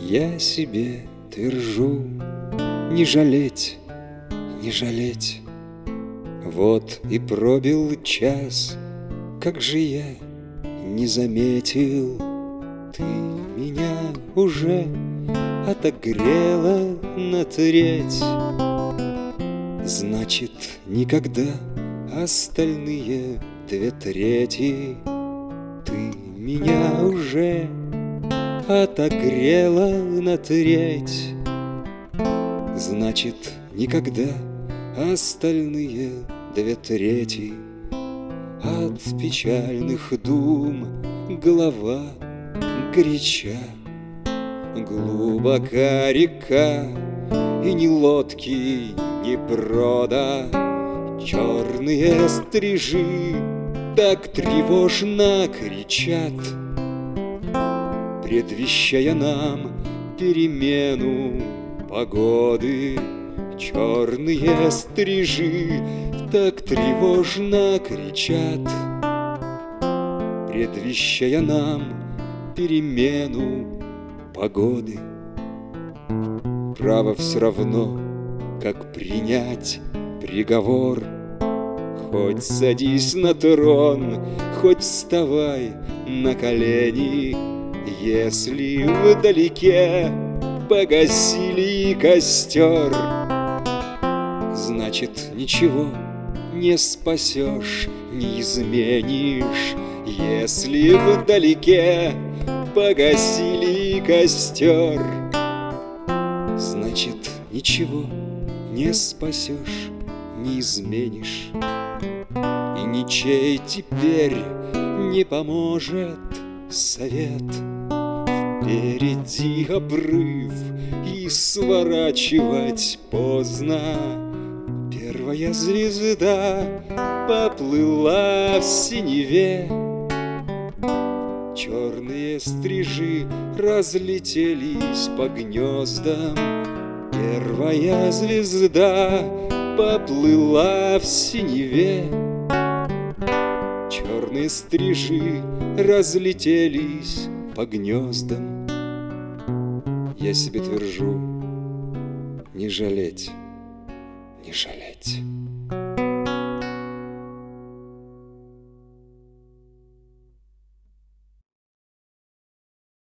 Я себе твержу: не жалеть, не жалеть. Вот и пробил час, как же я не заметил. Ты меня уже отогрела на треть. Значит, никогда остальные две трети. Ты меня уже отогрела на треть. Значит, никогда остальные две трети. От печальных дум голова горяча. Глубока река, и ни лодки, ни брода. Черные стрижи так тревожно кричат, предвещая нам перемену погоды. Черные стрижи так тревожно кричат, предвещая нам перемену погоды. Право все равно, как принять приговор. Хоть садись на трон, хоть вставай на колени. Если вдалеке погасили костер, значит, ничего не спасешь, не изменишь. Если вдалеке погасили костер, значит, ничего не спасешь, не изменишь. И ничей теперь не поможет совет. Впереди обрыв, и сворачивать поздно. Первая звезда поплыла в синеве. Черные стрижи разлетелись по гнездам. Первая звезда поплыла в синеве. Черные стрижи разлетелись по гнездам. Я себе твержу: не жалеть, не жалеть.